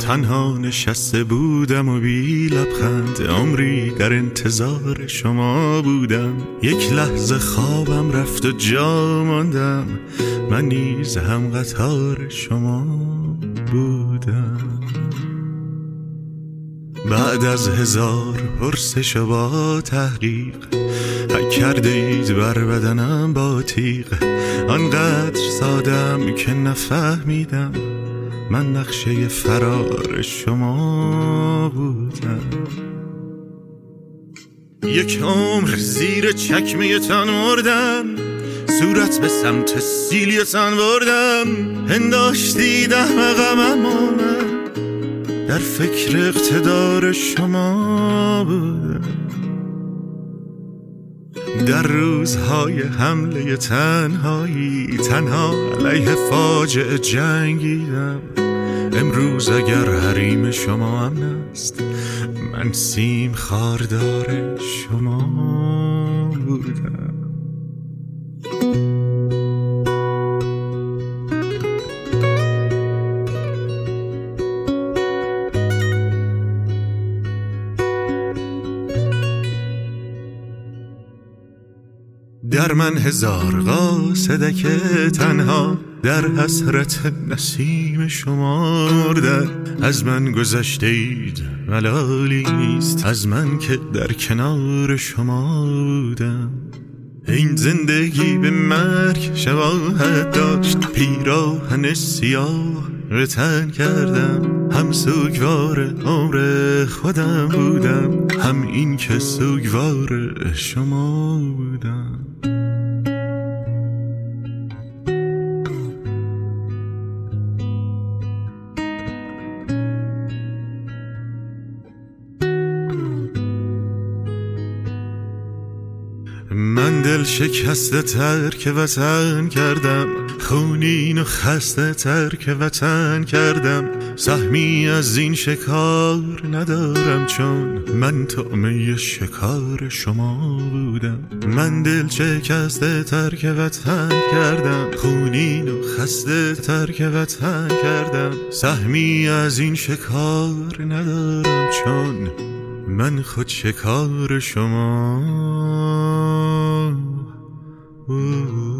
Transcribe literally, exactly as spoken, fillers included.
تنها نشسته بودم و بی لبخند، عمری در انتظار شما بودم. یک لحظه خوابم رفت و جا ماندم، من نیز هم قطار شما بودم. بعد از هزار پرسش و با تحقیق، حک کرده اید بر بدنم با تیغ. آنقدر سادم که نفهمیدم من نقشه فرار شما بودم. یک عمر زیر چکمه تان مردم، صورت به سمت سیلیتان بردم. هنداشتی احمقم اما من در فکر اقتدار شما بودم. در روزهای حمله تنهایی تنها علیه فاجعه جنگیدم. امروز اگر حریم شما امن است، من سیم خاردار شما بودم. در من هزار قاصده که تنها در حسرت نسیم شما مردن. از من گذشته اید ملالی نیست، از من که در کنار شما بودم. این زندگی به مرگ شباهت داشت، پیراهن سیاه به تن کردم. هم سوگوار عمر خودم بودم، هم این که سوگوار شما بودم. من دل شکسته ترک وطن کردم، خونین و خسته ترک وطن کردم. سهمی از این شکار ندارم چون من طعمه شکار شما بودم. من دل شکسته ترک وطن کردم، خونین و خسته ترک وطن کردم. سهمی از این شکار ندارم چون من خود شکار شما بودم.